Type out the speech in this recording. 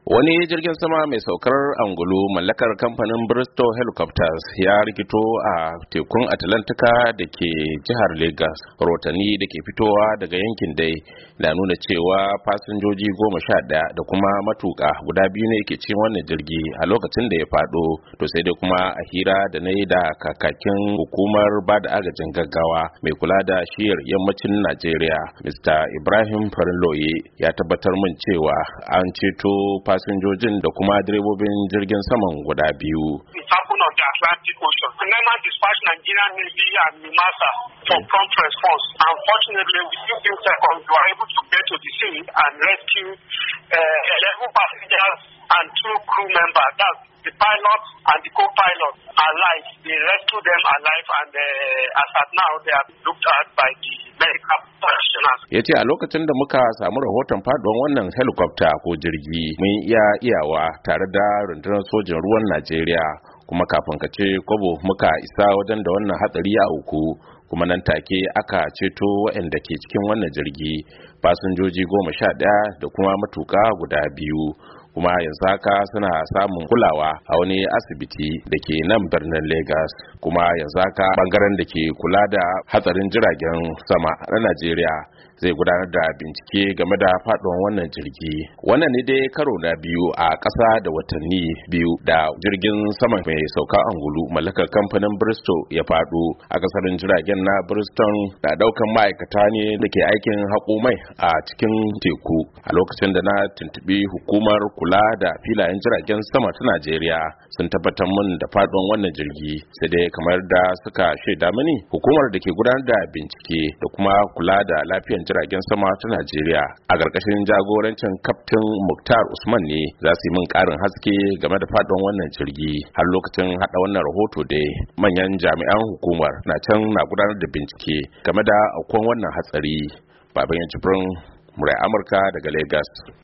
Wani jirgin sama mai saukar angulu mallakar kamfanin Bristol Helicopters ya rikito a tekun Atlantika da ke jihar Lagos. Rahotanni da ke fitowa daga yankin dai na nuna cewa fasinjoji 11 da kuma matuka guda biyu ne ke cikin wannan jirgi a lokacin da ya fado. To sai dai kuma a hira da na yi da kakakin hukumar bada agajin gaggawa mai kula da shiyar yammacin Najeriya, Mr. Ibrahim Farinloye, ya tabbatar min cewa an ceto fasinjojin da kuma direbobin jirgin saman guda biyu. Of the Atlantic Ocean. NEMA dispatched Nigerian Navy and NIMASA for prompt response. Unfortunately, within few seconds, we were able to get to the scene and rescue 11 passengers and 2 crew members. That's the pilot and the co-pilot alive. They rescued them alive, and as at now, they are looked at by the medical professionals. Ya ce a lokacin da muka samu rahoton faduwan wannan helicopter ko jirgi, mun iyawa tare da rundunar sojin ruwan Najeriya. Kuma kafin ka ce kwabo muka isa wajen da wannan hatsari ya auku, kuma nan take aka ceto waɗanda ke cikin wannan jirgi, fasinjoji 11 da kuma matuka guda biyu. Kuma yanzu haka suna samun kulawa a wani asibiti da ke nan birnin Lagos. Kuma yanzu haka bangaren da ke kula da hatsarin jiragen sama na Najeriya zai gudanar da bincike game da faduwan wannan jirgi. Wannan ne dai karo na biyu a ƙasa da watanni biyu da jirgin sama mai sauka angulu mallakar kamfanin Bristol ya fado a kasarin jiragen na Bristol da daukan ma'aikata ne da ke aikin haƙo mai a cikin teku. A lokacin da na tuntubi hukumar kula da filayen jiragen sama ta Najeriya, sun tabbatar min da faduwan wannan jirgi, sai dai kamar da suka shaida mini, hukumar da ke gudanar da bincike da kuma kula da lafiyar jiragen sama ta Najeriya a ƙarƙashin jagorancin Kaftin Muktar Usman ne za su yi min ƙarin haske game da faduwan wannan jirgi. Har lokacin haɗa wannan rahoto dai manyan jami'an hukumar na can na gudanar da bincike game da aukuwan wannan hatsari. Baban Jibrin, Murai Amurka daga Lagos.